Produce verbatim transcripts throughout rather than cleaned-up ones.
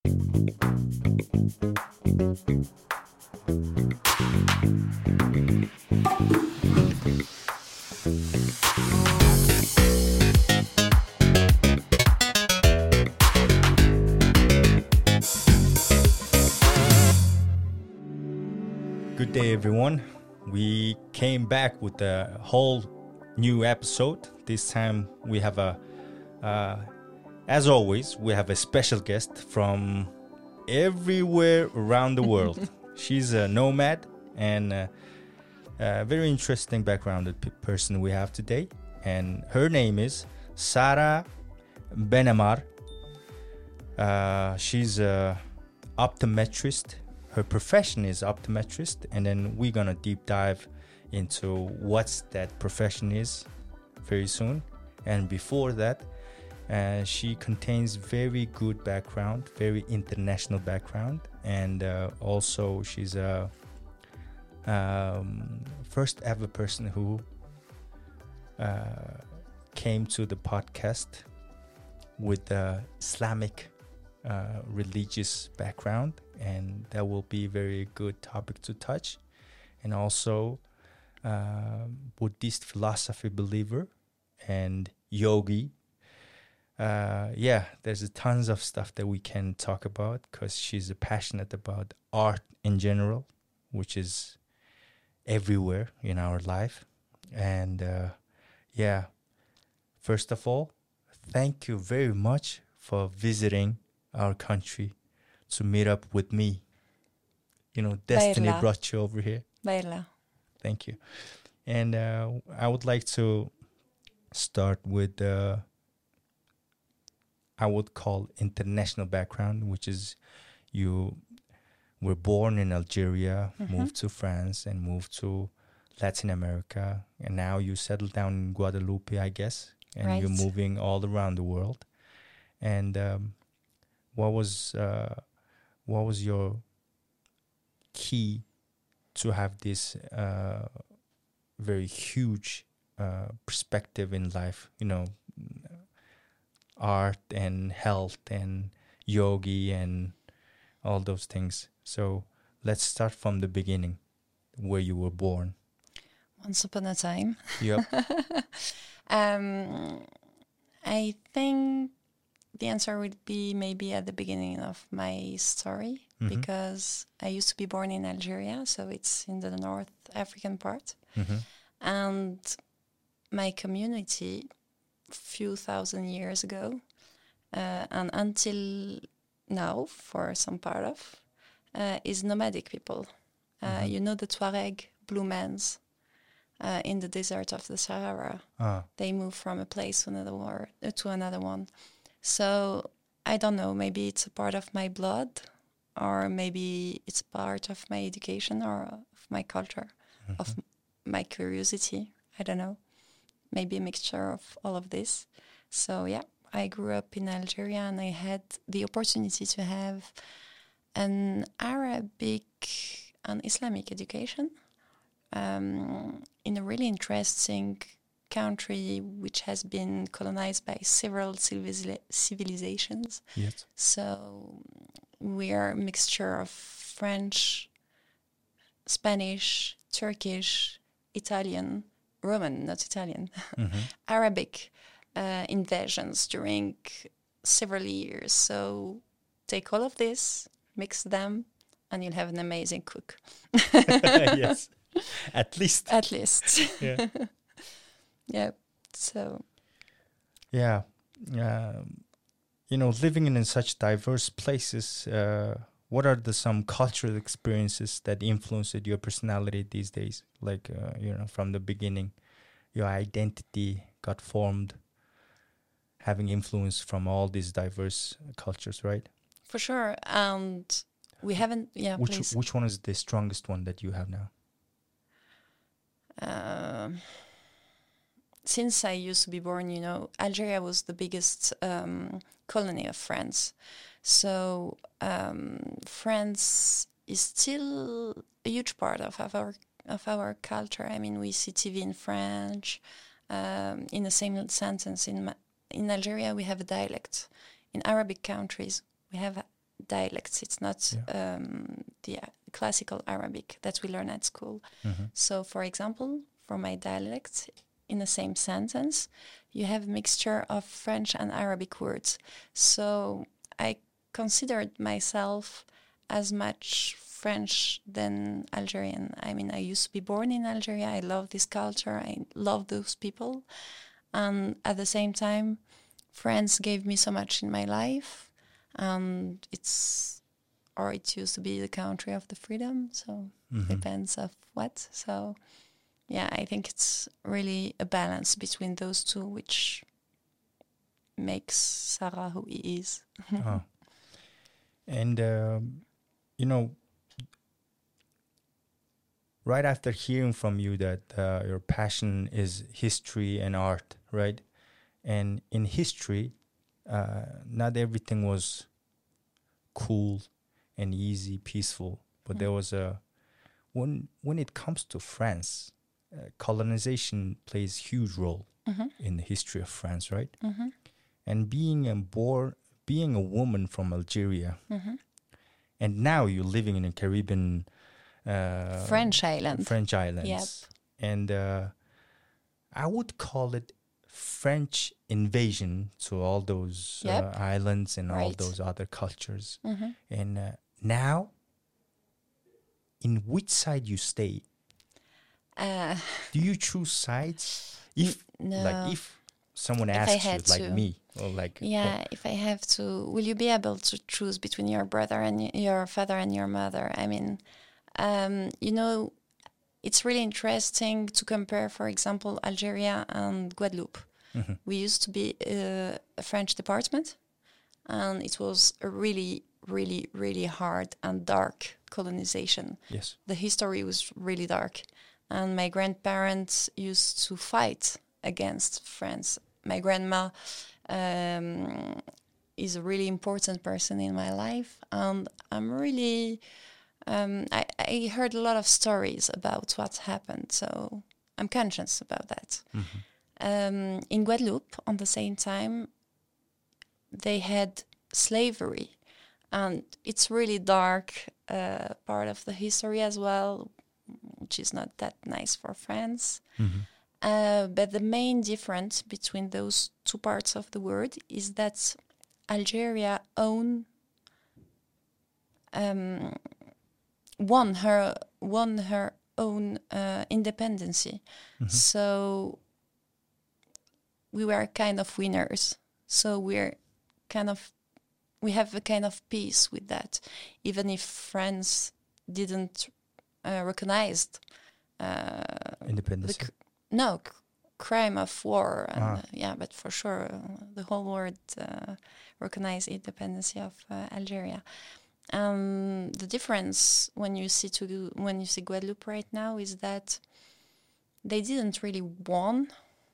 Good day, everyone. We came back with a whole new episode. This time we have a, uh, as always, we have a special guest from everywhere around the world. She's a nomad and a, a very interesting backgrounded p- person we have today. And her name is Sara Benemar. Uh, she's a optometrist. Her profession is optometrist, and then we're gonna deep dive into what's that profession is very soon. And before that, uh, she contains very good background, very international background, and uh, also she's a um, first ever person who uh, came to the podcast with the Islamic uh, religious background, and that will be a very good topic to touch. And also uh, Buddhist philosophy believer and yogi. Uh, yeah, there's a tons of stuff that we can talk about because she's passionate about art in general, which is everywhere in our life. And uh, yeah, first of all, thank you very much for visiting our country to meet up with me. You know, destiny Baila. brought you over here. Baila. Thank you. And uh, I would like to start with, uh, I would call international background, which is you were born in Algeria, Mm-hmm. moved to France, and moved to Latin America. And now you settled down in Guadeloupe, I guess. And Right. you're moving all around the world. And um, what was uh, what was your key to have this uh, very huge uh, perspective in life? You know, art and health and yogi and all those things. So let's start from the beginning, where you were born. Once upon a time. Yep. um, I think the answer would be maybe at the beginning of my story, Mhm. because I used to be born in Algeria, so it's in the North African part. Mm-hmm. And my community, few thousand years ago, uh, and until now, for some part of, uh, is nomadic people. Uh, Mhm. You know the Tuareg blue mans uh, in the desert of the Sahara. Ah. They move from a place to another war, uh, to another one. So I don't know. Maybe it's a part of my blood, or maybe it's part of my education or of my culture, Mhm. of m- my curiosity. I don't know. Maybe a mixture of all of this. So yeah, I grew up in Algeria, and I had the opportunity to have an Arabic and Islamic education um, in a really interesting country which has been colonized by several civili- civilizations. Yes. So we are a mixture of French, Spanish, Turkish, Italian, Roman, not Italian, Mm-hmm. Arabic uh, invasions during several years. So take all of this, mix them, and you'll have an amazing cook. Yes. At least. At least. Yeah. Yeah. So Yeah. Um, you know, living in such diverse places, uh, what are the some cultural experiences that influenced your personality these days? Like, uh, you know, from the beginning, your identity got formed, having influence from all these diverse cultures, right? for sure. And we haven't, yeah, Which please. which one is the strongest one that you have now? Um, since I used to be born, you know, Algeria was the biggest um, colony of France. So um, France is still a huge part of our of our culture. I mean, we see T V in French. Um, in the same sentence, in Ma- in Algeria we have a dialect. In Arabic countries we have dialects. It's not Yeah. um, the uh, classical Arabic that we learn at school. Mm-hmm. So, for example, for my dialect, in the same sentence, you have a mixture of French and Arabic words. So I considered myself as much French than Algerian. I mean, I used to be born in Algeria. I love this culture. I love those people. And at the same time, France gave me so much in my life. And it's, or it used to be the country of the freedom. So Mm-hmm. depends of what. So yeah, I think it's really a balance between those two, which makes Sarah who he is. Oh. And, um, you know, right after hearing from you that uh, your passion is history and art, right? And in history, uh, not everything was cool and easy, peaceful, but Mm. there was a, when, when it comes to France, uh, colonization plays huge role Mm-hmm. in the history of France, right? Mm-hmm. And being a born, being a woman from Algeria, Mm-hmm. and now you're living in a Caribbean, uh, French island. French islands, Yep. and uh, I would call it French invasion to all those Yep. uh, islands and all Right. those other cultures. Mm-hmm. And uh, now, in which side you stay? Uh, Do you choose sides? If no. like if someone If I asks you, had like to. me, or like Yeah, if I have to, will you be able to choose between your brother and y- your father and your mother? I mean, um, you know, it's really interesting to compare, for example, Algeria and Guadeloupe. Mhm. We used to be uh, a French department, and it was a really, really, really hard and dark colonization. yes, The history was really dark, and my grandparents used to fight against France. My grandma um, is a really important person in my life, and I'm really um, I, I heard a lot of stories about what happened, so I'm conscious about that. Mhm. Um, in Guadeloupe, on the same time, they had slavery, and it's really dark uh, part of the history as well, which is not that nice for France. Mhm. Uh, but the main difference between those two parts of the world is that Algeria own um, won her won her own uh, independency. Mhm. So we were kind of winners. So we're kind of we have a kind of peace with that, even if France didn't uh, recognize uh, the independence. cr- no c- crime of war. And, Ah. uh, yeah, but for sure, uh, the whole world uh, recognized independence of uh, Algeria. Um, the difference when you see to when you see Guadeloupe right now is that they didn't really won.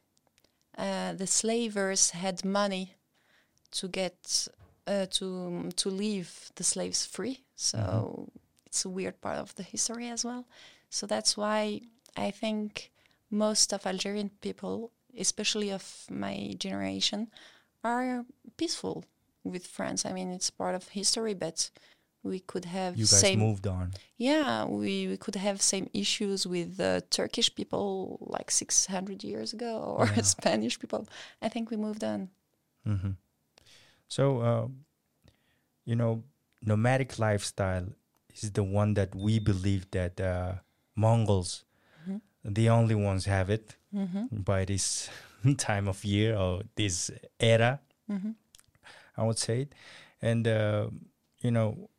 Uh, the slavers had money to get uh, to to leave the slaves free. So Mhm. it's a weird part of the history as well. So that's why I think most of Algerian people, especially of my generation, are peaceful with France. I mean, it's part of history, but we could have You guys same moved on. yeah we, we could have same issues with uh, Turkish people like six hundred years ago, or Yeah. Spanish people. I think we moved on. Hmm. So, uh, you know, nomadic lifestyle is the one that we believe that uh, Mongols, Mhm. the only ones have it Mm-hmm. by this time of year or this era, Mm-hmm. I would say it. And, uh, you know,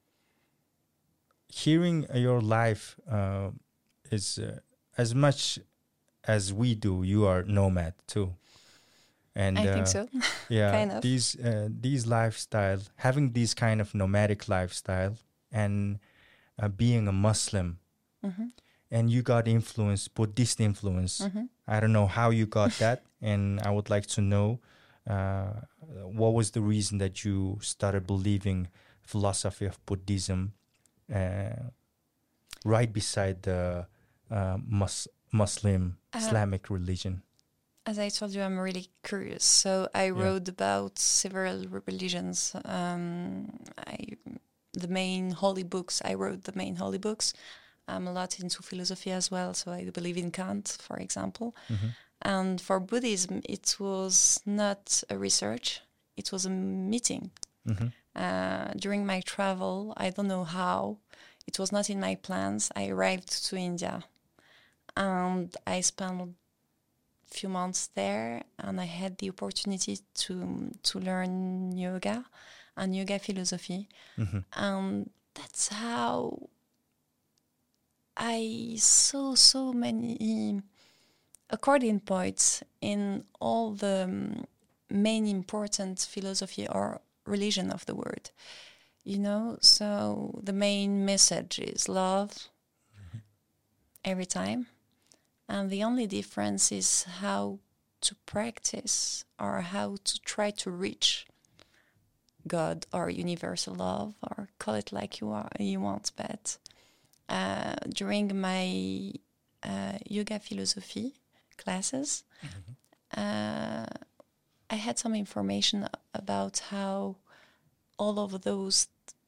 hearing your life uh, is uh, as much as we do, you are nomad too. And I uh, think so. yeah, Kind of. these uh, these lifestyle, having these kind of nomadic lifestyle, and uh, being a Muslim, Mm-hmm. and you got influence, Buddhist influence. Mm-hmm. I don't know how you got that, and I would like to know uh, what was the reason that you started believing philosophy of Buddhism uh, right beside the uh, mus- Muslim Uh, Islamic religion. As I told you, I'm really curious. So I Yeah. wrote about several religions. Um, I the main holy books. I wrote the main holy books. I'm a lot into philosophy as well, so I believe in Kant, for example. Mm-hmm. And for Buddhism, it was not a research, it was a meeting. Mm-hmm. Uh, during my travel, I don't know how, it was not in my plans. I arrived to India and I spent a few months there, and I had the opportunity to to learn yoga and yoga philosophy. Mm-hmm. And that's how I saw so many according points in all the um, main important philosophy or religion of the world. You know, so the main message is love mm-hmm. every time. And the only difference is how to practice or how to try to reach God or universal love, or call it like you are you want. But uh, during my uh, yoga philosophy classes, mm-hmm. uh, I had some information about how all of those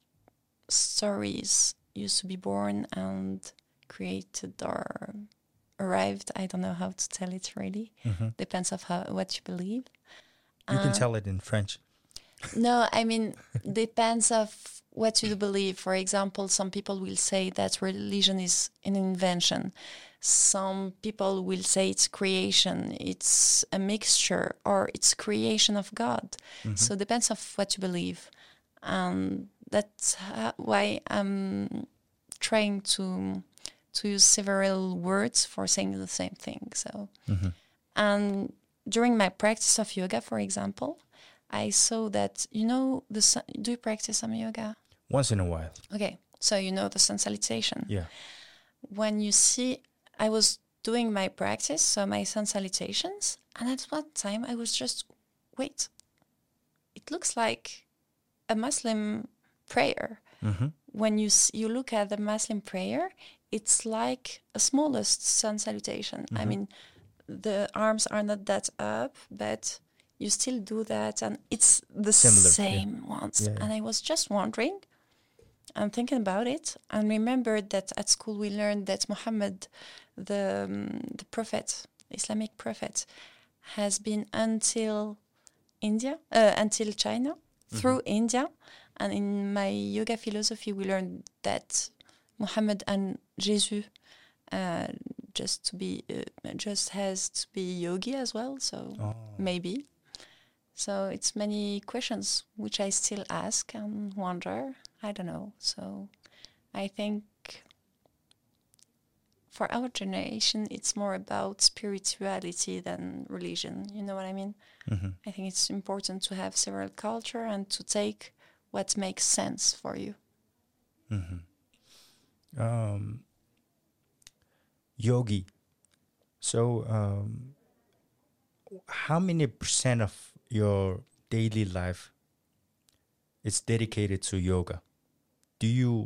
stories used to be born and created or arrived. I don't know how to tell it really. Mm-hmm. Depends of how what you believe. You uh, can tell it in French. No, I mean, depends of what you believe. For example, some people will say that religion is an invention. Some people will say it's creation, it's a mixture, or it's creation of God. Mm-hmm. So it depends of what you believe. And that's how, why I'm trying to to use several words for saying the same thing. So, mm-hmm. And during my practice of yoga, for example, I saw that, you know, the sun, do you practice some yoga? Once in a while. Okay, so you know the sun salutation. Yeah. When you see, I was doing my practice, so my sun salutations, and at one time I was just, wait, it looks like a Muslim prayer. Mm-hmm. When you you look at the Muslim prayer, it's like a smallest sun salutation. Mm-hmm. I mean, the arms are not that up, but you still do that, and it's the Similar, same yeah. ones. Yeah, yeah. And I was just wondering, and thinking about it, and remembered that at school we learned that Muhammad, the um, the prophet, Islamic prophet, has been until India, uh, until China, mm-hmm. through India. And in my yoga philosophy, we learned that Muhammad and Jesus uh, just to be uh, just has to be yogi as well. So oh. maybe. So it's many questions which I still ask and wonder. I don't know. So I think for our generation, it's more about spirituality than religion. You know what I mean? Mm-hmm. I think it's important to have several culture and to take what makes sense for you. Mm-hmm. Um, yogi. So um, how many percent of your daily life is dedicated to yoga? Do you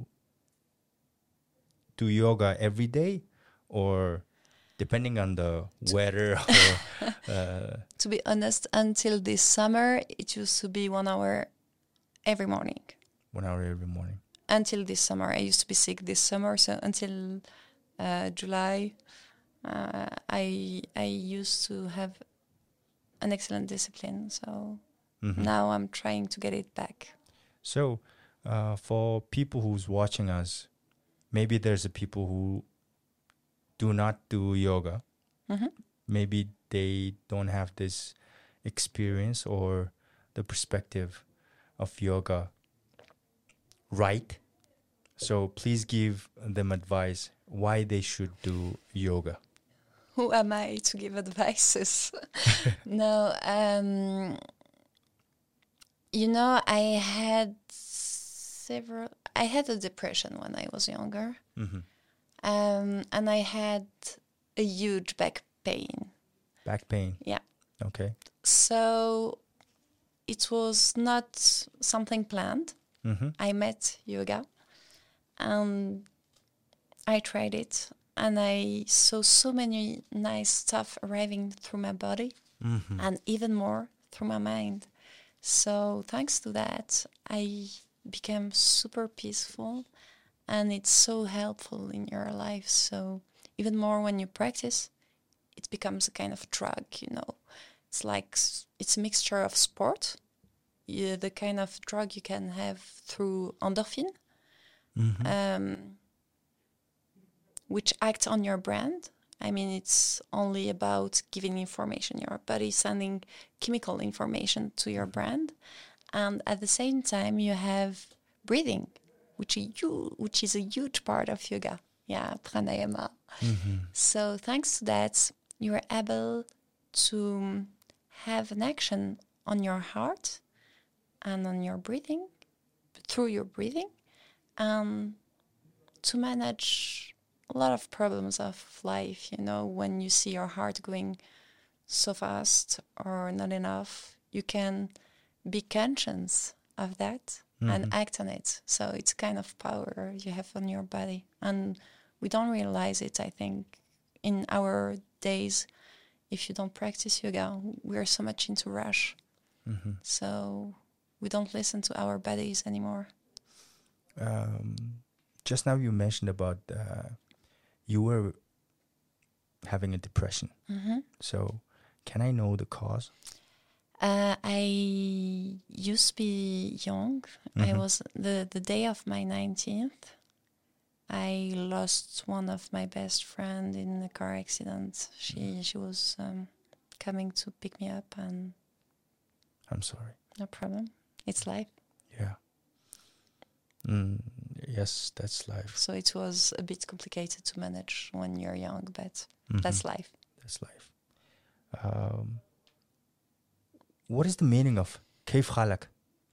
do yoga every day, or depending on the weather? Or, uh, to be honest, until this summer, it used to be one hour every morning. One hour every morning. Until this summer. I used to be sick this summer, so until uh, July, uh, I I used to have an excellent discipline. So mm-hmm. now I'm trying to get it back. So uh, for people who's watching us, maybe there's a people who do not do yoga. Mm-hmm. Maybe they don't have this experience or the perspective of yoga right. So please give them advice why they should do yoga. Who am I to give advices? No, um, you know, I had several, I had a depression when I was younger. Mm-hmm. Um, and I had a huge back pain. Back pain? Yeah. Okay. So it was not something planned. Mm-hmm. I met yoga and I tried it, and I saw so many nice stuff arriving through my body, mm-hmm. and even more through my mind. So thanks to that, I became super peaceful, and it's so helpful in your life. So even more when you practice, it becomes a kind of drug, you know. It's like s- it's a mixture of sport, yeah, the kind of drug you can have through endorphin, Mm-hmm. um, which act on your brain. I mean, it's only about giving information. Your body sending chemical information to your brain, and at the same time, you have breathing, which is hu- which is a huge part of yoga. Yeah, pranayama. Mm-hmm. So thanks to that, you are able to have an action on your heart and on your breathing, through your breathing, and to manage a lot of problems of life. You know, when you see your heart going so fast or not enough, you can be conscious of that and Mhm. act on it. So it's kind of power you have on your body. And we don't realize it, I think, in our days. If you don't practice yoga, we're so much into rush. Mhm. So we don't listen to our bodies anymore. Um, just now you mentioned about uh, you were having a depression. Mm-hmm. So can I know the cause? Uh, I used to be young. I Mhm. was the the day of my nineteenth. I lost one of my best friend in a car accident. She she was um, coming to pick me up, and I'm sorry. no problem. It's life. Yeah. Mm, yes, that's life. So it was a bit complicated to manage when you're young, but Mhm. that's life. That's life. Um, what is the meaning of كيف حالك?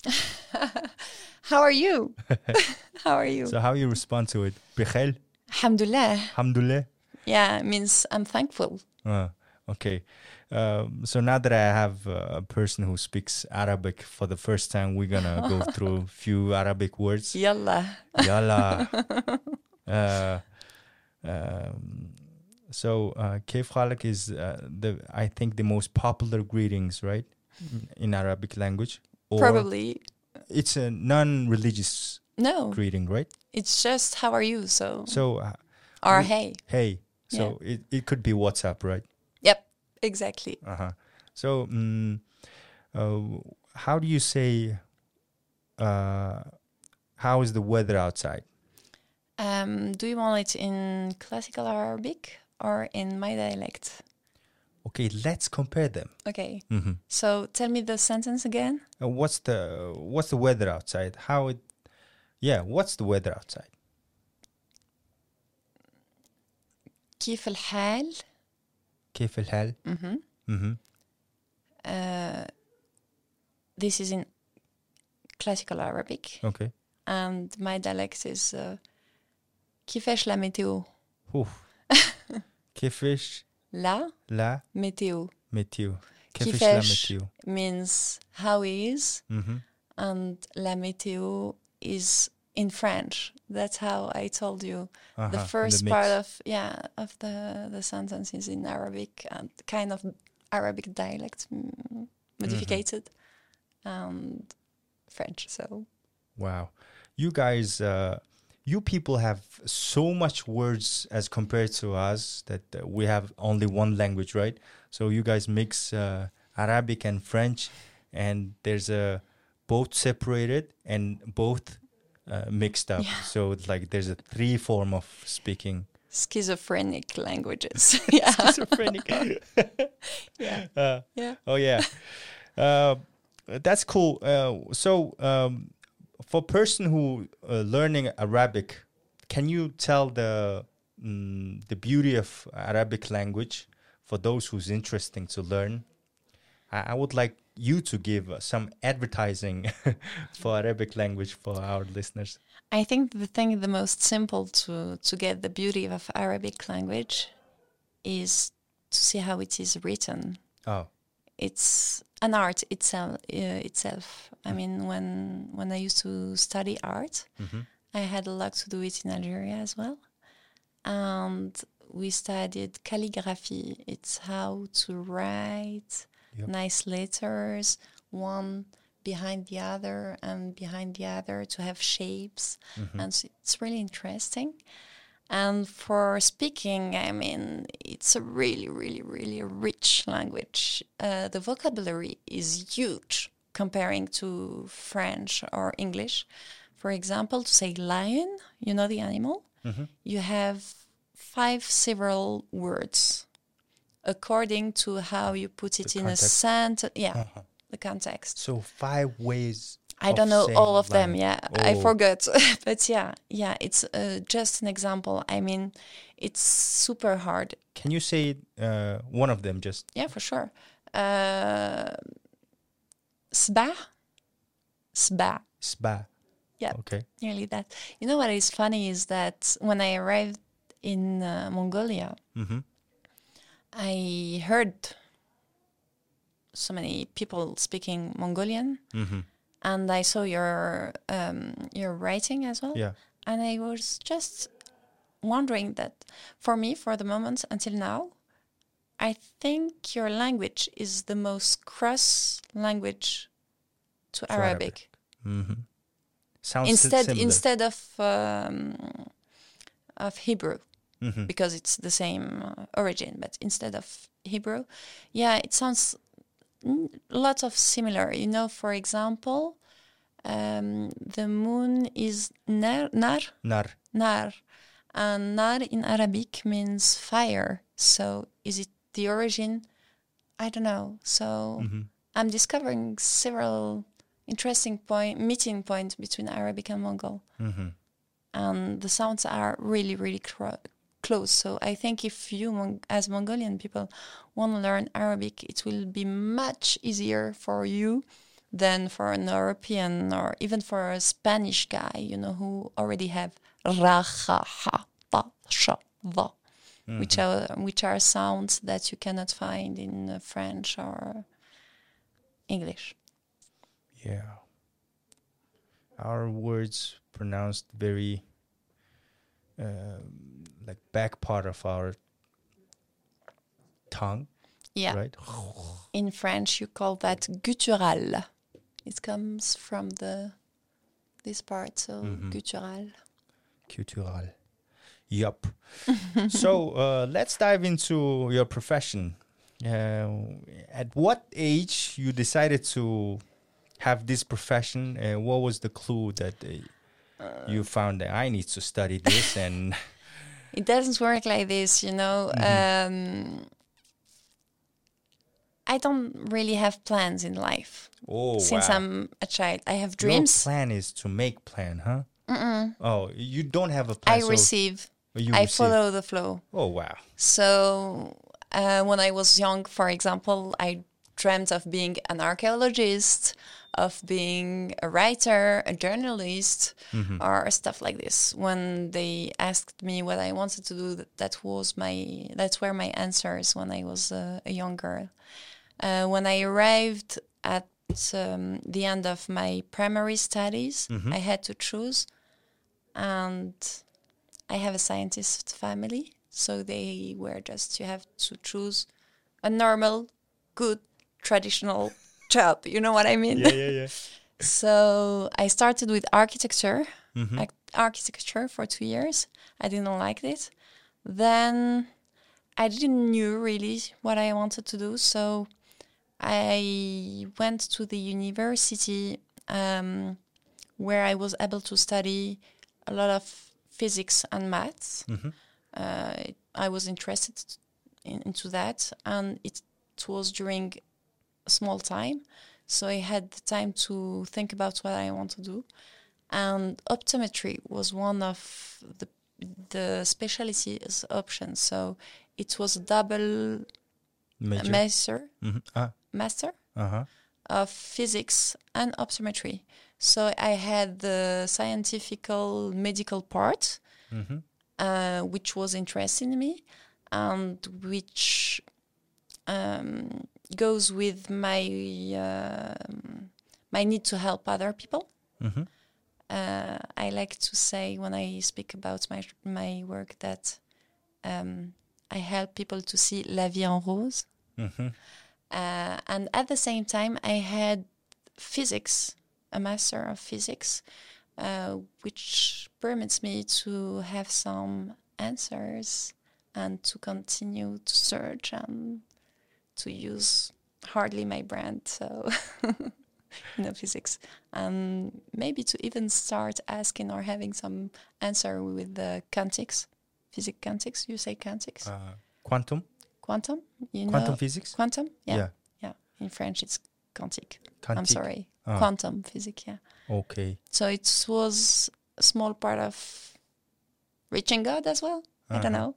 How are you? How are you? So how you respond to it? بخير? Alhamdulillah. Alhamdulillah? Yeah, it means I'm thankful. Uh, okay. Um, so now that I have uh, a person who speaks Arabic for the first time, we're gonna go through a few Arabic words. Yalla. Yalla. uh, um, so uh, كيف حالك is uh, the I think the most popular greetings, right, in Arabic language. Or Probably. it's a non-religious No, greeting, right? it's just how are you? So, So uh, or we- hey. hey. So it, it could be WhatsApp, right? Yep, exactly. Uh-huh. So mm, uh, how do you say uh, how is the weather outside? Um, do you want it in classical Arabic or in my dialect? Okay, let's compare them. Okay. Mm-hmm. So tell me the sentence again. Uh, what's the what's the weather outside? How it? Yeah, what's the weather outside? كيف الحال? كيف الحال? Mm-hmm. Mm-hmm. Uh, this is in classical Arabic, Okay. and my dialect is uh, كيفاش la météo? Oof. كيفش La la météo météo? كيفش la كيفاش météo? means how is, Mm-hmm. and la météo is in French. That's how I told you. Uh-huh. The in first mix. part of yeah of the the sentence is in Arabic and kind of Arabic dialect mm, modified and French. So Wow. You guys, uh, you people have so much words as compared to us that uh, we have only one language, right? So you guys mix uh, Arabic and French, and there's a both separated and both uh, mixed up. Yeah. So it's like there's a three form of speaking. schizophrenic languages. Yeah. Schizophrenic. Yeah. Uh, Yeah. Oh yeah, uh, that's cool. Uh, so um, for person who uh, learning Arabic, can you tell the mm, the beauty of Arabic language for those who's interesting to learn? I, I would like you to give uh, some advertising for Arabic language for our listeners. I think the thing the most simple to to get the beauty of Arabic language is to see how it is written. Oh, It's an art itself. Uh, itself. I mean, when when I used to study art, mhm. I had a lot to do it in Algeria as well, and we studied calligraphy. It's how to write Yep. nice letters, one behind the other and behind the other to have shapes. Mm-hmm. And so it's really interesting. And for speaking, I mean, it's a really, really, really rich language. Uh, the vocabulary is huge comparing to French or English. For example, to say lion, you know the animal, Mm-hmm. you have five several words according to how you put it The in context. a sentence. Yeah, Uh-huh. the context. So five ways. I of don't know saying all of them. lion. Yeah, I Oh. forgot. But yeah, yeah, it's uh, just an example. I mean, it's super hard. Can you say uh, one of them just? Yeah, for sure. Uh, sba, sba. Sba. Yeah. Okay. Nearly that. You know what is funny is that when I arrived in uh, Mongolia, Mm-hmm. I heard so many people speaking Mongolian, Mm-hmm. and I saw your um, your writing as well. Yeah. And I was just wondering that for me, for the moment until now, I think your language is the most cross language to, To Arabic. Mm-hmm. Sounds Instead, similar. instead of um, of Hebrew, Mm-hmm. because it's the same uh, origin, but instead of Hebrew, yeah, it sounds mm, lots of similar. You know, for example, um, the moon is nar, nar, Nar. nar, and nar in Arabic means fire. So is it the origin? I don't know. So Mm-hmm. I'm discovering several interesting point meeting points between Arabic and Mongol. Mm-hmm. And the sounds are really, really cro- close. So I think if you, Mon- as Mongolian people, want to learn Arabic, it will be much easier for you than for an European or even for a Spanish guy, you know, who already have ra, ha, ha, ta, sha, va, which are which are sounds that you cannot find in uh, French or English. Yeah. Our words pronounced very um, like back part of our tongue, Yeah. right? In French, you call that guttural. It comes from the this part, so Mhm. guttural. Cultural. Yup. So uh, let's dive into your profession. Uh, at what age you decided to have this profession? Uh, what was the clue that uh, you found that I need to study this? And It doesn't work like this, you know. Um, I don't really have plans in life oh, since wow. I'm a child. I have Your dreams. plan is to make plan, huh? Mm-mm. Oh, you don't have a I plan. so receive. you I receive. follow the flow. Oh, wow. So uh, when I was young, for example, I dreamt of being an archaeologist, of being a writer, a journalist, or stuff like this. When they asked me what I wanted to do, that, that was my that's were my answers when I was uh, a young girl. Uh, when I arrived at um, the end of my primary studies, I had to choose, and I have a scientist family, so they were just, you have to choose a normal, good, traditional job. You know what I mean? Yeah, yeah, yeah. So I started with architecture, ac- architecture for two years. I didn't like it. Then I didn't knew really what I wanted to do, so I went to the university um, where I was able to study a lot of physics and maths. Uh, I was interested in, into that, and it, it was during a small time, so I had the time to think about what I want to do. And optometry was one of the the specialties options. So it was a double Major. master Mhm. Ah, master uh-huh. of physics and optometry. So I had the scientifical medical part, uh, which was interesting to me, and which um, goes with my um my need to help other people. Uh, I like to say when I speak about my my work that um, I help people to see la vie en rose. Uh, and at the same time, I had physics, a master of physics, uh, which permits me to have some answers and to continue to search and to use hardly my brand, so you know, physics, and maybe to even start asking or having some answer with the quantics, physics quantics. You say quantics? Uh, quantum? Quantum? You Quantum know? physics? Quantum? Yeah. Yeah. Yeah. In French, it's quantique. I'm Quantique. sorry. Ah. Quantum physics, yeah. Okay. So it was a small part of reaching God as well. I don't Uh-huh. know.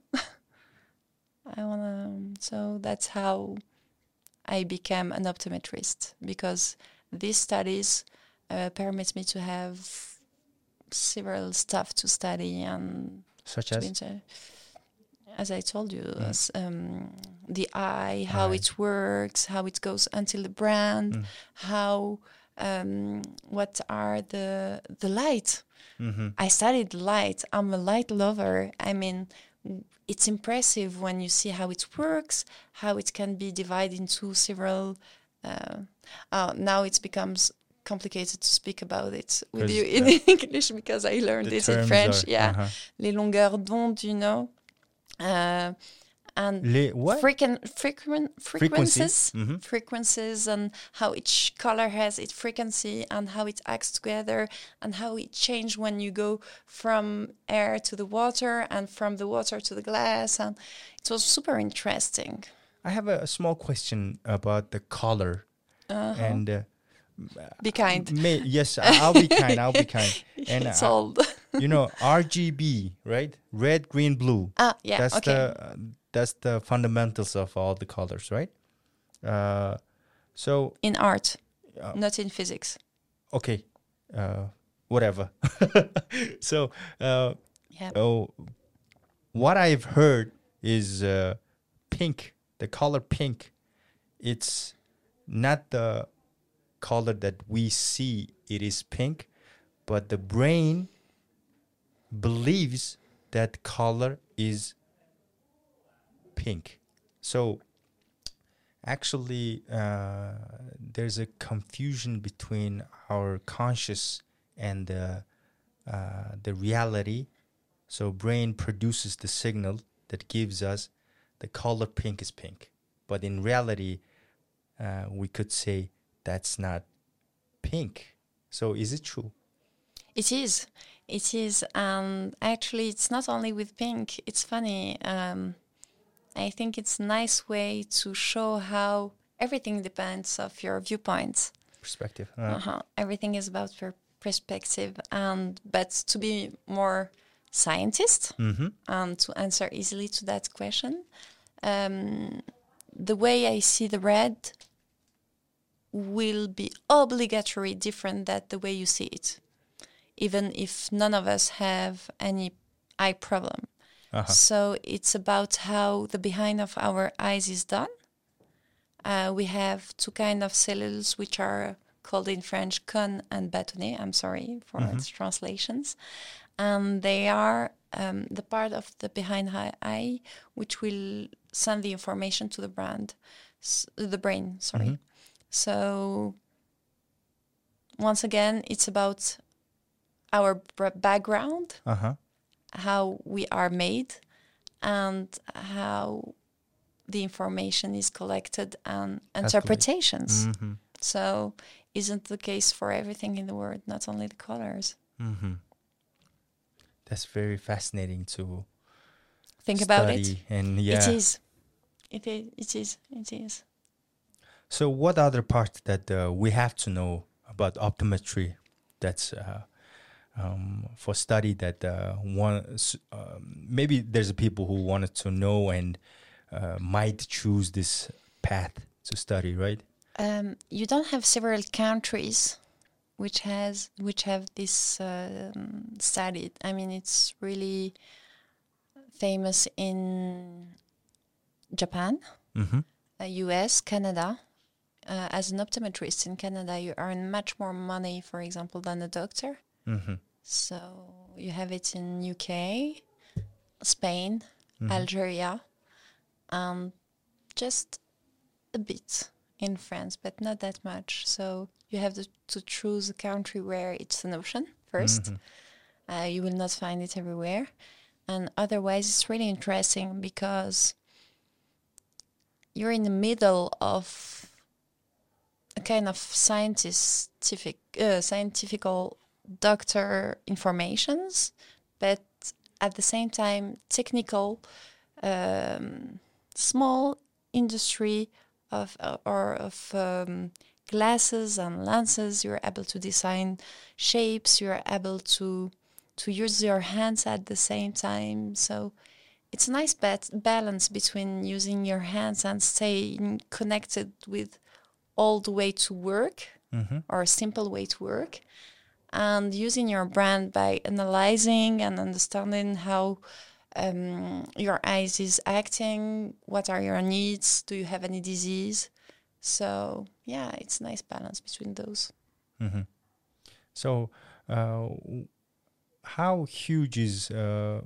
I want to... So that's how I became an optometrist, because these studies uh, permit me to have several stuff to study and Such to as? inter- as I told you, Mm. as, um, the eye, how Eye. it works, how it goes until the brand, Mm. how um, what are the the light. Mm-hmm. I studied light. I'm a light lover. I mean, w- it's impressive when you see how it works, how it can be divided into several. Uh, uh, now it becomes complicated to speak about it with 'Cause, you in uh, English, because I learned The it in terms French. are... Yeah, Uh-huh. les longueurs d'onde, you know, uh, and Les what? frequent frequent frequencies, Mhm. frequencies, and how each color has its frequency and how it acts together and how it changes when you go from air to the water and from the water to the glass, and it was super interesting. I have a, a small question about the color. Uh-huh. And uh, Be kind. may, yes, I'll be kind. I'll be kind. And It's uh, old. you know, R G B, right? Red, green, blue. Ah, yeah. That's Okay. the uh, that's the fundamentals of all the colors, right? Uh, so In art, uh, not in physics. okay, uh, whatever. so, uh, Yeah. oh, what I've heard is uh, pink. The color pink. It's not the color that we see. It is pink, but the brain believes that color is pink. So actually, uh, there's a confusion between our conscious and the uh, the reality. So brain produces the signal that gives us the color pink is pink, but in reality, uh, we could say that's not pink. So is it true? It is. It is. And actually, it's not only with pink. It's funny. Um, I think it's a nice way to show how everything depends of your viewpoints. Perspective. Uh, Uh-huh. Everything is about your perspective. And but to be more scientist mhm. and to answer easily to that question, um, the way I see the red will be obligatory different than the way you see it, even if none of us have any eye problem. Uh-huh. So it's about how the behind of our eyes is done. Uh, we have two kind of cells which are called in French cône and bâtonnet. I'm sorry for Mhm. its translations. And they are um, the part of the behind hi- eye which will send the information to the brand, s- the brain. Sorry. Mhm. So once again, it's about our br- background, Uh-huh. how we are made, and how the information is collected and interpretations. Mm-hmm. So isn't the case for everything in the world, not only the colors. Mm-hmm. That's very fascinating to Think study. about it. And yeah. It is. It is. It is. It is. So what other part that uh, we have to know about optometry that's uh, um, for study that uh, one, um, maybe there's people who wanted to know and uh, might choose this path to study, right? Um, you don't have several countries which has which have this um, studied. I mean, it's really famous in Japan, Mm-hmm. uh, U S, Canada. Uh, as an optometrist in Canada, you earn much more money, for example, than a doctor. Mm-hmm. So you have it in U K, Spain, Mm-hmm. Algeria, and just a bit in France, but not that much. So you have to, to choose a country where it's an ocean first. Mm-hmm. Uh, you will not find it everywhere. And otherwise, it's really interesting because you're in the middle of a kind of scientific, uh, scientifical doctor informations, but at the same time, technical, um, small industry of uh, or of um, glasses and lenses. You're able to design shapes. You're able to to use your hands at the same time. So it's a nice bat- balance between using your hands and staying connected with old way to work Mm-hmm. or a simple way to work, and using your brand by analyzing and understanding how um, your eyes is acting, what are your needs, do you have any disease. So yeah, it's a nice balance between those. Mm-hmm. So uh, how huge is uh,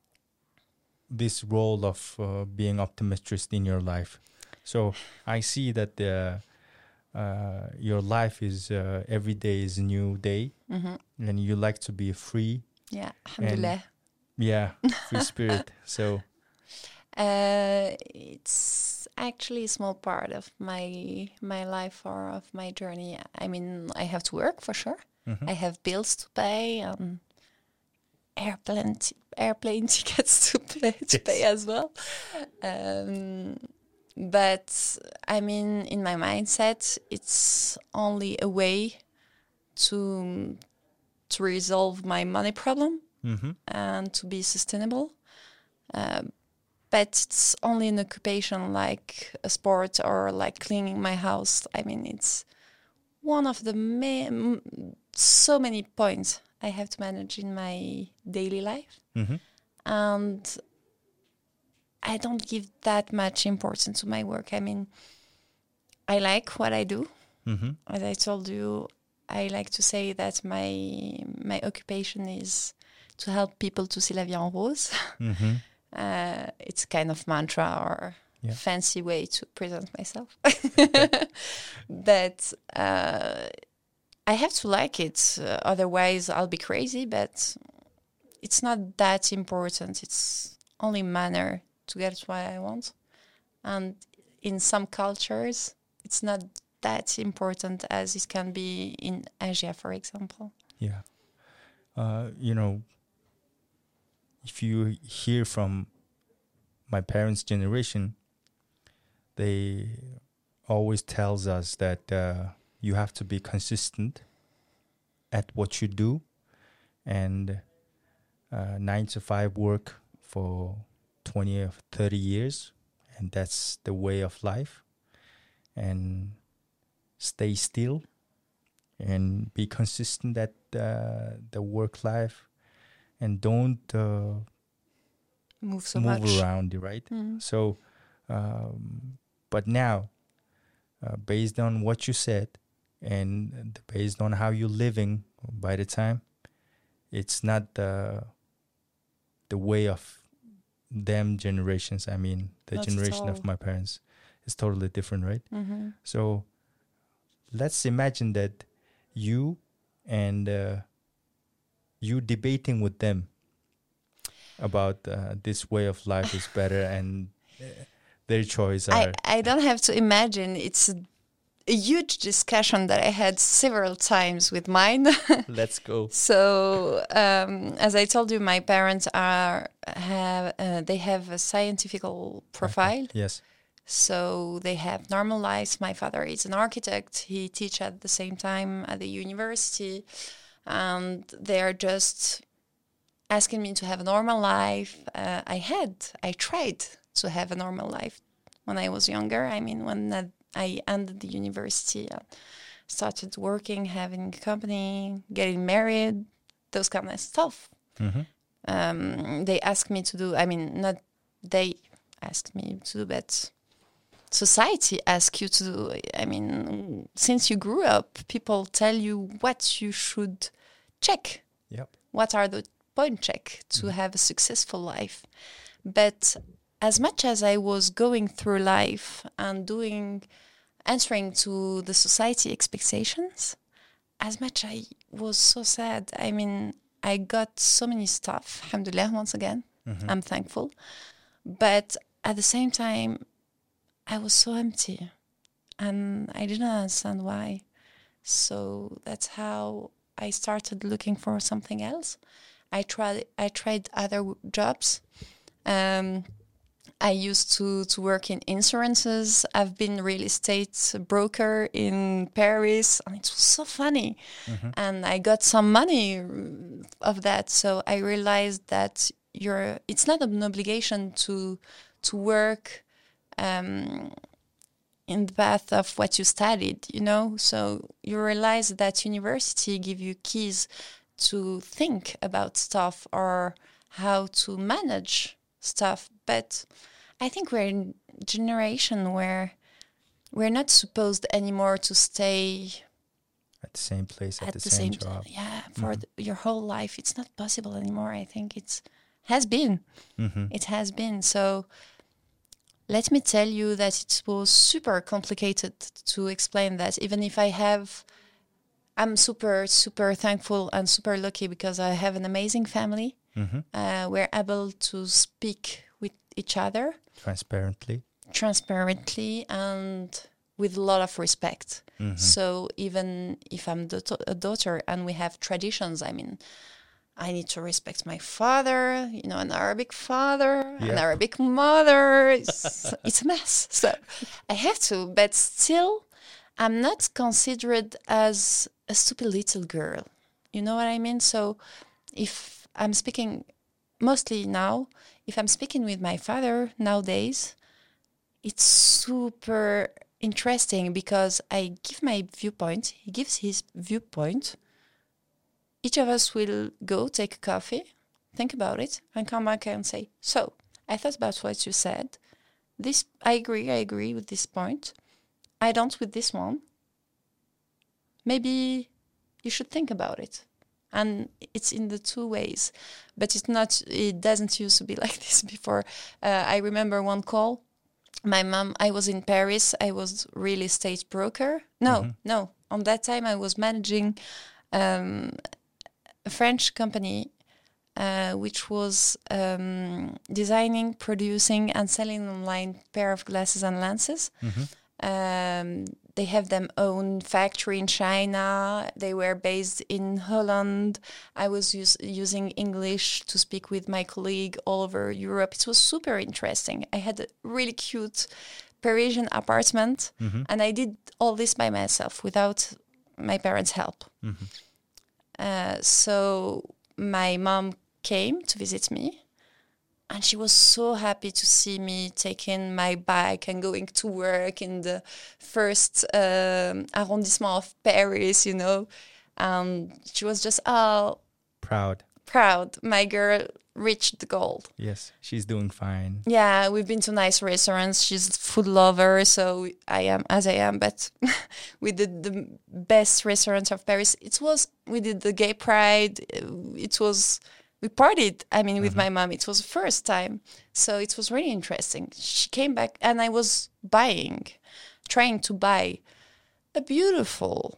this role of uh, being optometrist in your life? So I see that the uh, your life is uh, every day is a new day, Mm-hmm. and you like to be free. Yeah, alhamdulillah. Yeah, free spirit. So Uh, it's actually a small part of my my life or of my journey. I mean, I have to work for sure. mhm. I have bills to pay, um, airplane t- airplane tickets to pay, to Yes. pay as well. Um, but I mean, in my mindset, it's only a way to to resolve my money problem Mhm. and to be sustainable. Um, but it's only an occupation like a sport or like cleaning my house. I mean, it's one of the ma- m- so many points I have to manage in my daily life. Mhm. And I don't give that much importance to my work. I mean, I like what I do. Mhm. As I told you, I like to say that my my occupation is to help people to see la vie en rose. Mhm. Uh, it's kind of mantra or Yeah. fancy way to present myself. But uh, I have to like it. Uh, otherwise, I'll be crazy. But it's not that important. It's only manner to get what I want. And in some cultures, it's not that important as it can be in Asia, for example. Yeah. Uh, you know, if you hear from my parents' generation, they always tells us that uh, you have to be consistent at what you do, and uh, nine to five work for twenty or thirty years, and that's the way of life. And stay still and be consistent at uh, the work life, and don't uh, Move so move much. around, right? Mm. So, um, but now, uh, based on what you said, and based on how you're living, by the time, it's not the the way of them generations. I mean, the Not at generation all. of my parents is totally different, right? Mm-hmm. So, let's imagine that you and uh, you debating with them about uh, this way of life is better, and uh, their choice are I, I don't have to imagine. It's a, a huge discussion that I had several times with mine. let's go. So, um, as I told you, my parents are have uh, they have a scientific profile. Okay. Yes. So they have normal lives. My father is an architect. He teaches at the same time at the university, and they are just asking me to have a normal life. Uh, I had, I tried to have a normal life when I was younger. I mean, when I, I ended the university, uh, started working, having a company, getting married, those kind of stuff. Mm-hmm. Um, they asked me to do, I mean, not they asked me to do, but society asks you to do. I mean, since you grew up, people tell you what you should check. Yep. What are the point check to Mhm. have a successful life? But as much as I was going through life and doing answering to the society expectations. As much I was so sad. I mean, I got so many stuff. Alhamdulillah, once again, mm-hmm. I'm thankful. But at the same time, I was so empty, and I didn't understand why. So that's how I started looking for something else. I tried. I tried other w- jobs. Um, I used to, to work in insurances. I've been real estate broker in Paris, and it was so funny. Mm-hmm. And I got some money of that. So I realized that you're. It's not an obligation to to work um, in the path of what you studied. You know, so you realize that university give you keys to think about stuff or how to manage stuff, but I think we're in a generation where we're not supposed anymore to stay at the same place, at, at the, the same, same job. T- yeah, for mm-hmm. the, your whole life. It's not possible anymore. I think it's has been. Mm-hmm. It has been. So let me tell you that it was super complicated to explain that. Even if I have, I'm super, super thankful and super lucky because I have an amazing family. Mm-hmm. Uh, we're able to speak with each other transparently, transparently, and with a lot of respect. Mm-hmm. So even if I'm da- a daughter and we have traditions, I mean, I need to respect my father. You know, an Arabic father, yep. an Arabic mother. It's, it's a mess. So I have to, but still, I'm not considered as a stupid little girl. You know what I mean? So if I'm speaking mostly now, if I'm speaking with my father nowadays, it's super interesting because I give my viewpoint, he gives his viewpoint. Each of us will go take a coffee, think about it, and come back and say, so, I thought about what you said. This, I agree, I agree with this point. I don't with this one. Maybe you should think about it. And it's in the two ways, but it's not. It doesn't used to be like this before. Uh, I remember one call. My mom. I was in Paris. I was real estate broker. No, mm-hmm. no. On that time, I was managing um, a French company, uh, which was um, designing, producing, and selling online pair of glasses and lenses. Mm-hmm. Um, they have them own factory in China. They were based in Holland. I was us- using English to speak with my colleague all over Europe. It was super interesting. I had a really cute Parisian apartment, mm-hmm. and I did all this by myself without my parents' help. Mm-hmm. Uh, so my mom came to visit me, and she was so happy to see me taking my bike and going to work in the first um, arrondissement of Paris, you know. And she was just, oh... Proud. Proud. My girl reached the goal. Yes, she's doing fine. Yeah, we've been to nice restaurants. She's a food lover, so I am as I am. But we did the best restaurants of Paris. It was, we did the gay pride. It was... We partied, I mean, with mm-hmm. my mom. It was the first time. So it was really interesting. She came back and I was buying, trying to buy a beautiful,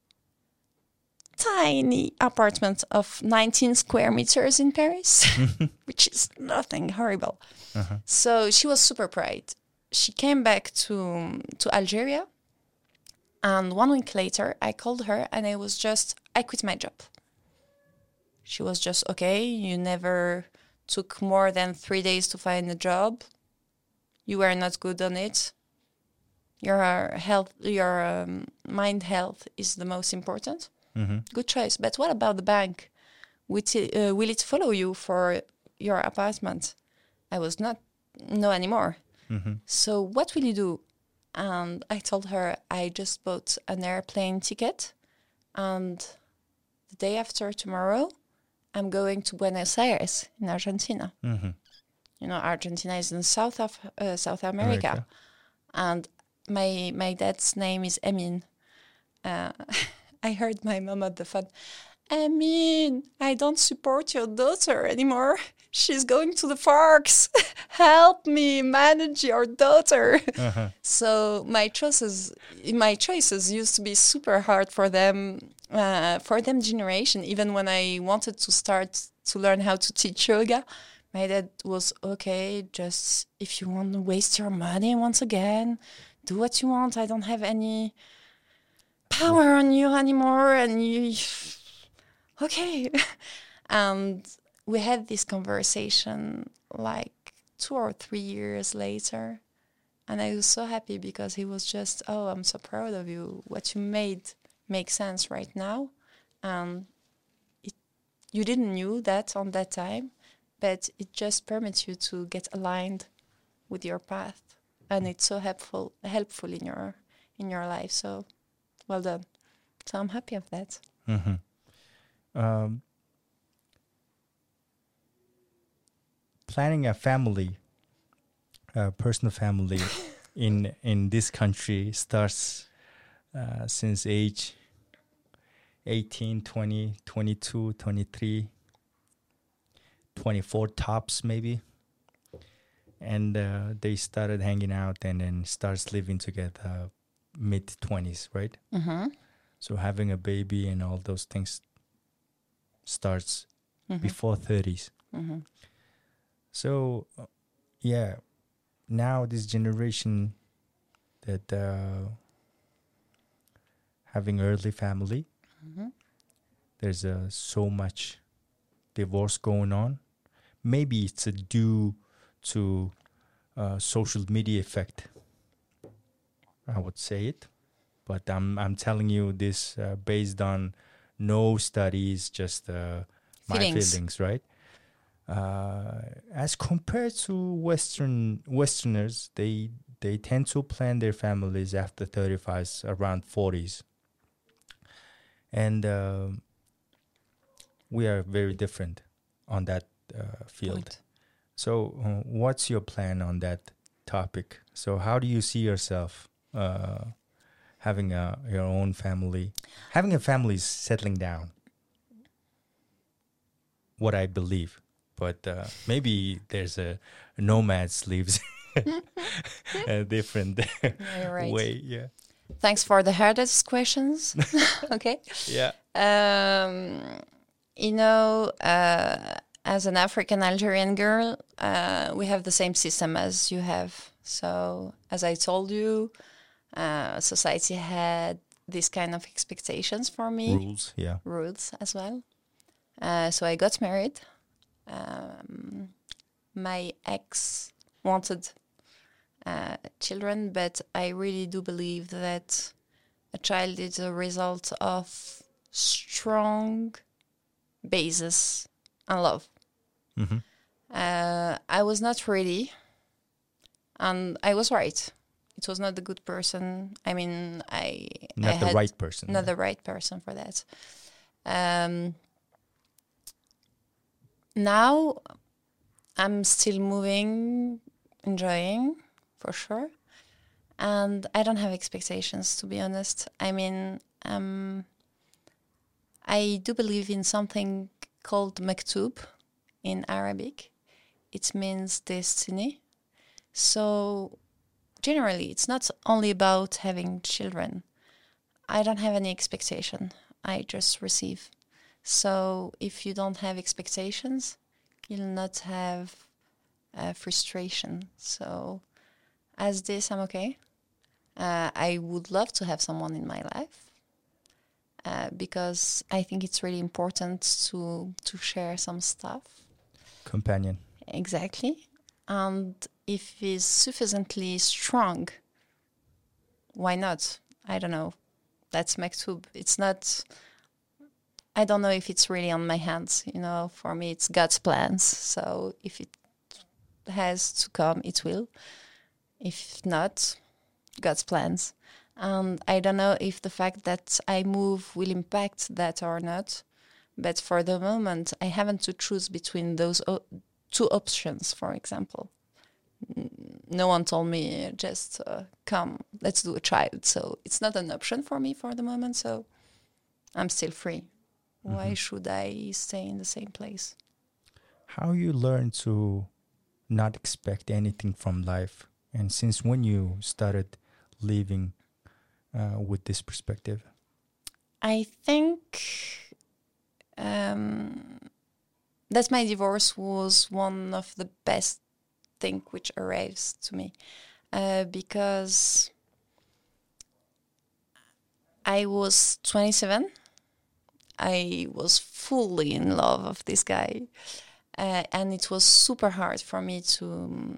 tiny apartment of nineteen square meters in Paris, which is nothing horrible. Uh-huh. So she was super proud. She came back to, to Algeria. And one week later, I called her and I was just, I quit my job. She was just, okay, you never took more than three days to find a job. You were not good on it. Your health, your um, mind health is the most important. Mm-hmm. Good choice. But what about the bank? Will it, uh, will it follow you for your apartment? I was not, no anymore. Mm-hmm. So what will you do? And I told her I just bought an airplane ticket. And the day after tomorrow, I'm going to Buenos Aires in Argentina. Mm-hmm. You know, Argentina is in South of uh, South America. America, and my my dad's name is Emin. Uh, I heard my mom at the phone. I mean, I don't support your daughter anymore. She's going to the parks. Help me manage your daughter. Uh-huh. So my choices, my choices used to be super hard for them, uh, for them generation. Even when I wanted to start to learn how to teach yoga, my dad was okay. Just if you want to waste your money once again, do what you want. I don't have any power on you anymore, and you. Okay. And we had this conversation like two or three years later. And I was so happy because he was just, oh, I'm so proud of you. What you made makes sense right now. And it, you didn't knew that on that time, but it just permits you to get aligned with your path. And it's so helpful helpful in your in your life. So well done. So I'm happy of that. Mm-hmm. Um, planning a family, a personal family in in this country starts uh, since age eighteen, twenty, twenty-two, twenty-three, twenty-four tops maybe. And uh, they started hanging out and then starts living together mid twenties, right? Mm-hmm. So having a baby and all those things starts Mm-hmm. before thirties. Mm-hmm. So, uh, yeah, now this generation that uh, having early family, Mm-hmm. there's uh, so much divorce going on. Maybe it's a due to uh, social media effect. I would say it, but I'm I'm telling you this uh, based on no studies, just uh, my Feelings. feelings, right? Uh, as compared to Western Westerners, they they tend to plan their families after thirty-five, around forties, and uh, we are very different on that uh, field. Point. So, uh, what's your plan on that topic? So, how do you see yourself uh, having a, your own family? Having a family is settling down. What I believe, but uh, maybe there's a nomads lives a different Yeah, you're right. way. Yeah, Thanks for the hardest questions. Okay. yeah. Um, you know, uh, as an African Algerian girl, uh, we have the same system as you have. So, as I told you, uh, society had this kind of expectations for me, Rules. Yeah. rules as well. Uh, so I got married. Um, my ex wanted uh, children, but I really do believe that a child is a result of strong basis and love. Mm-hmm. Uh, I was not ready, and I was right. It was not the good person. I mean, I Not I the had right person. not the right person for that. Um, now I'm still moving, enjoying for sure, and I don't have expectations, to be honest. I mean, um, I do believe in something called maktub in Arabic. It means destiny. So generally, it's not only about having children. I don't have any expectation. I just receive. So if you don't have expectations, you'll not have uh, frustration. So as this, I'm okay. Uh, I would love to have someone in my life uh, because I think it's really important to to share some stuff. Companion. Exactly. And if he's sufficiently strong, why not? I don't know. That's maktub. It's not... I don't know if it's really on my hands. You know, for me, it's God's plans. So if it has to come, it will. If not, God's plans. And I don't know if the fact that I move will impact that or not. But for the moment, I haven't to choose between those o- two options, for example. No one told me, just uh, come, let's do a child. So it's not an option for me for the moment. So I'm still free. Why Mhm. should I stay in the same place? How you learn to not expect anything from life, and since when you started living uh, with this perspective? I think um, that my divorce was one of the best thing which arrives to me, uh, because I was twenty-seven. I was fully in love of this guy, uh, and it was super hard for me to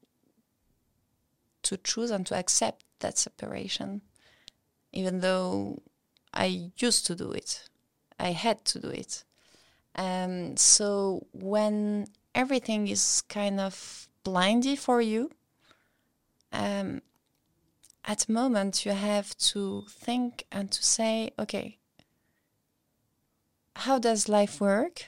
to choose and to accept that separation, even though I used to do it. I had to do it. Um, so when everything is kind of blindy for you, um, at the moment you have to think and to say, okay, how does life work?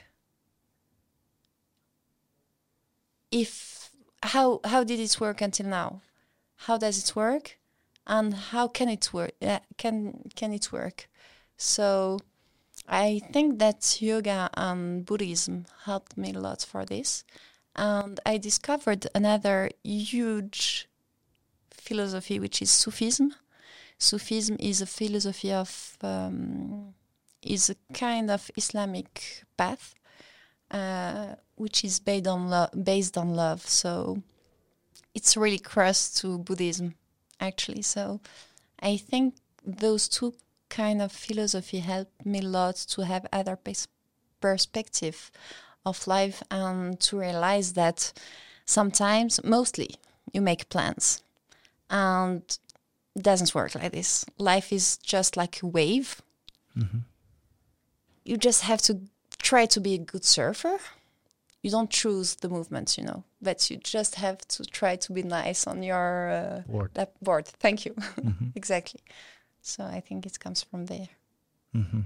If how how did it work until now? How does it work, and how can it work? Uh, can can it work? So I think that yoga and Buddhism helped me a lot for this, and I discovered another huge philosophy, which is Sufism. Sufism is a philosophy of um, is a kind of Islamic path, uh, which is based on lo- based on love. So it's really close to Buddhism, actually. So I think those two kind of philosophy helped me a lot to have other pers- perspective of life, and to realize that sometimes, mostly, you make plans, and it doesn't work like this. Life is just like a wave. Mm-hmm. You just have to try to be a good surfer. You don't choose the movements, you know, but you just have to try to be nice on your uh, Board. that board. Thank you. Mm-hmm. Exactly. So I think it comes from there. Mm-hmm.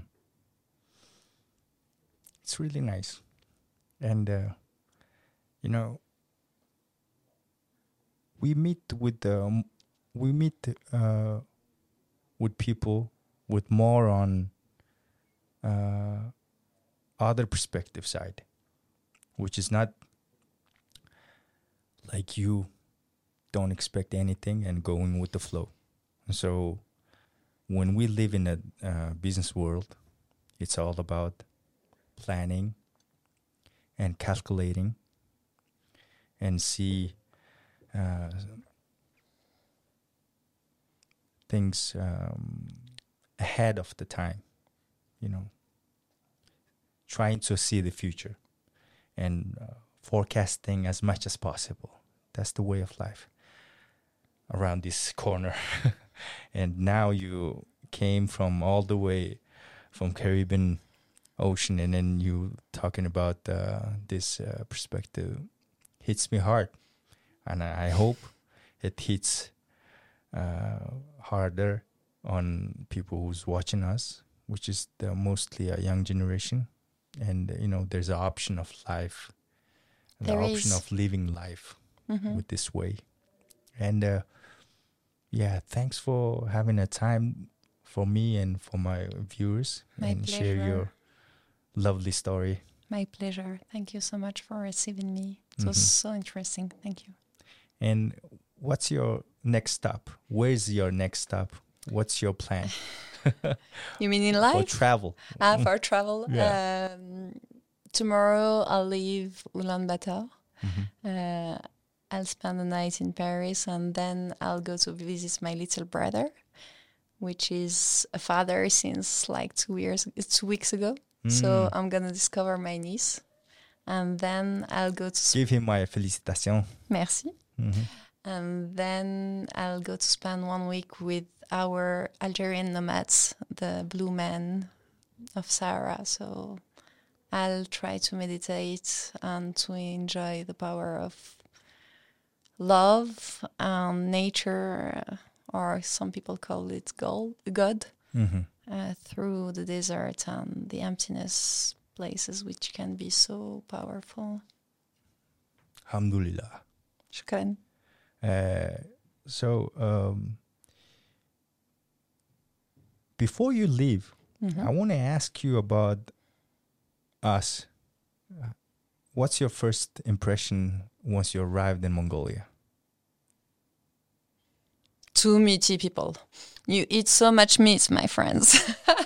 It's really nice, and uh, you know, we meet with um, we meet uh, with people with more on uh, other perspective side, which is not like you don't expect anything and going with the flow. So when we live in a uh, business world, it's all about planning and calculating and see uh, things um, ahead of the time, you know, trying to see the future and uh, forecasting as much as possible. That's the way of life around this corner. And now you came from all the way from Caribbean Ocean, and then you talking about uh, this uh, perspective hits me hard, and I hope it hits uh, harder on people who's watching us, which is the mostly a young generation. And uh, you know, there's an option of life, the There option is. of living life Mhm. with this way. And uh, yeah, thanks for having a time for me and for my viewers, My and share your pleasure. lovely story. My pleasure. Thank you so much for receiving me. It was Mhm. so interesting. Thank you. And what's your next stop? Where's your next stop? What's your plan You mean in for life? travel? Ah, for travel. Yeah. Um, tomorrow I'll leave Ulaanbaatar. Mhm. Uh, I'll spend the night in Paris, and then I'll go to visit my little brother, which is a father since like two years, two weeks ago. So Mm. I'm gonna discover my niece, and then I'll go to. Sp- Give him my félicitations. Merci. Mhm. And then I'll go to spend one week with our Algerian nomads, the Blue Men of Sahara. So I'll try to meditate and to enjoy the power of love and nature, uh, or some people call it gold, God, Mhm. uh, through the desert and the emptiness places, which can be so powerful. Alhamdulillah. Shukran. Uh, so um, before you leave, Mhm. I want to ask you about us, uh, what's your first impression once you arrived in Mongolia? Too meaty people. You eat so much meat, my friends.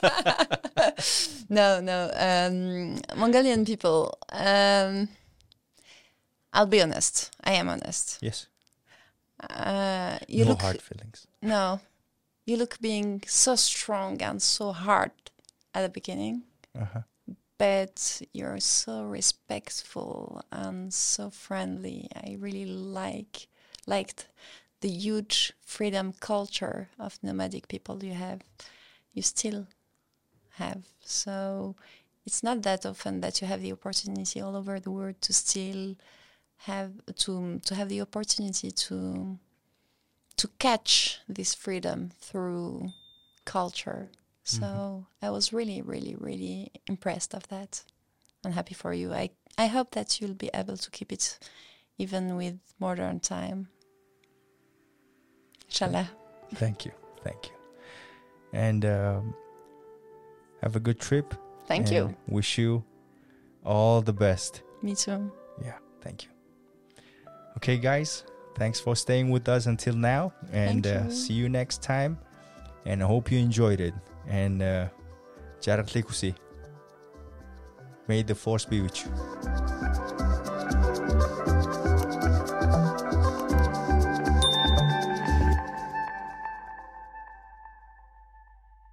no, no. Um, Mongolian people. Um, I'll be honest. I am honest. Yes. Uh, you no look, hard feelings. No. You look being so strong and so hard at the beginning. Uh-huh. But you're so respectful and so friendly. I really like liked the huge freedom culture of nomadic people you have, you still have. So it's not that often that you have the opportunity all over the world to still have to to have the opportunity to to catch this freedom through culture. So mm-hmm. I was really, really, really impressed of that. I'm happy for you. I, I hope that you'll be able to keep it even with modern time. Inshallah. Thank you. Thank you. And um, have a good trip. Thank you. Wish you all the best. Me too. Yeah, thank you. Okay, guys. Thanks for staying with us until now. And uh, see you next time. And I hope you enjoyed it. And uh, Jarat Likusi. May the force be with you.